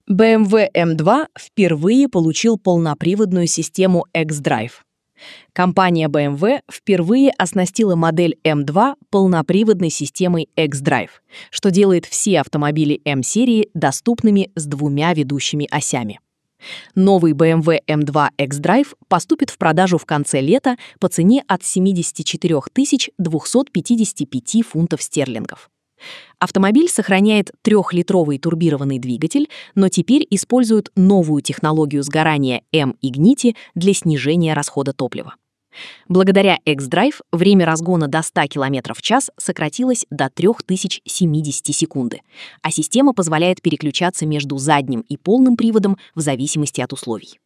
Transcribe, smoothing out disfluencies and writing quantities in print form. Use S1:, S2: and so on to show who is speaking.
S1: BMW M2 впервые получил полноприводную систему xDrive. Компания BMW впервые оснастила модель M2 полноприводной системой xDrive, что делает все автомобили M-серии доступными с двумя ведущими осями. Новый BMW M2 xDrive поступит в продажу в конце лета по цене от 74 255 фунтов стерлингов. Автомобиль сохраняет 3-литровый турбированный двигатель, но теперь использует новую технологию сгорания M-Ignity для снижения расхода топлива. Благодаря xDrive время разгона до 100 км в час сократилось до 3070 секунды, а система позволяет переключаться между задним и полным приводом в зависимости от условий.